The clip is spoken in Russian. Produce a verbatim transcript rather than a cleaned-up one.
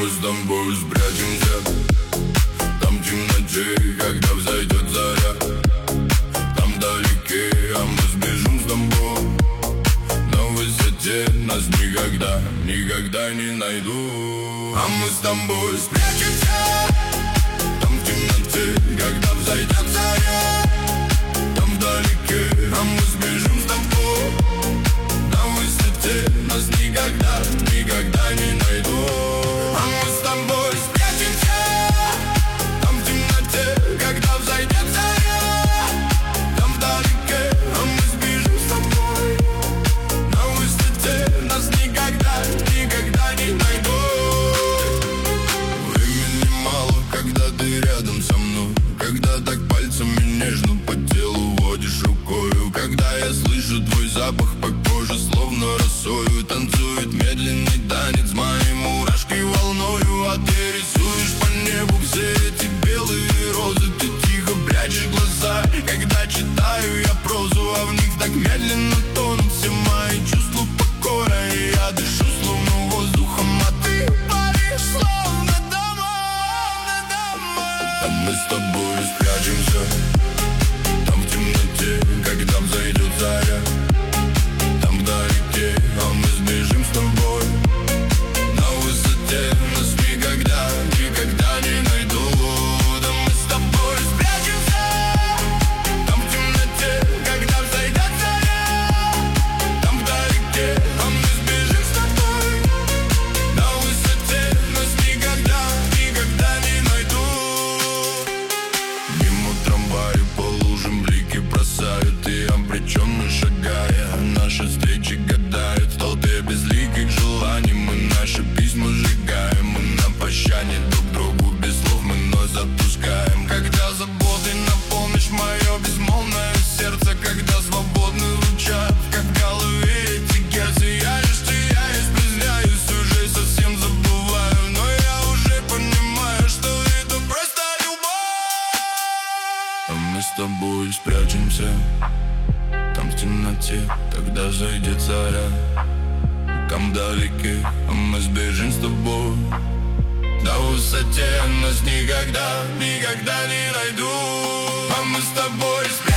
мы с тобой спрячемся там в темноте, когда взойдет заря. Там вдалеке, а мы сбежим с тобой на высоте. Нас никогда, никогда не найдут. А мы с тобой спрячемся там в темноте, когда взойдет заря. Там вдалеке, а мы сбежим с тобой на высоте. Нас никогда, никогда не найдут. А мы с тобой спрячемся там в темноте, когда взойдет заря. Там вдалеке, а мы сбежим с тобой на высоте. Нас никогда, никогда не найдут. Времени мало, когда ты рядом со мной, когда так пальцами нежно по телу водишь рукою, когда я слышу твой запах по коже, словно росою танцует медленный танец мои мурашки волною. А ты рисуешь по небу все эти белые розы. Ты тихо прячешь глаза, когда читаю я прозу, а в них так медленно тонут все мои чувства покоя. И я дышу словно воздухом, а ты паришь словно домой, домой. А мы с тобой спрячемся там в темноте, когда взойдет заря. Там вдалеке, а мы сбежим с тобой на высоте. Нас никогда, никогда не найдут. А мы с тобой спрячемся там в темноте, когда взойдет заря. Там вдалеке, а мы сбежим с тобой на высоте. Нас никогда, никогда не найдут. Мимо трамвая по лужам блики бросают, и обреченно шагая, наши встречи гадают в толпе безликих желаний. Мы наши письма сжигаем, мы на прощание друг другу без слов мы ночь запускаем. Когда заботой наполнишь мое безмолвное сердце, когда свободно звучат, как в голове эти герцы. Я лишь теряюсь, признаюсь, уже совсем забываю, но я уже понимаю, что это просто любовь. А мы с тобой спрячемся там в темноте, когда зайдет заря. Там вдалеке, а мы сбежим с тобой на высоте. Нас никогда, никогда не найдут. А мы с тобой спрячемся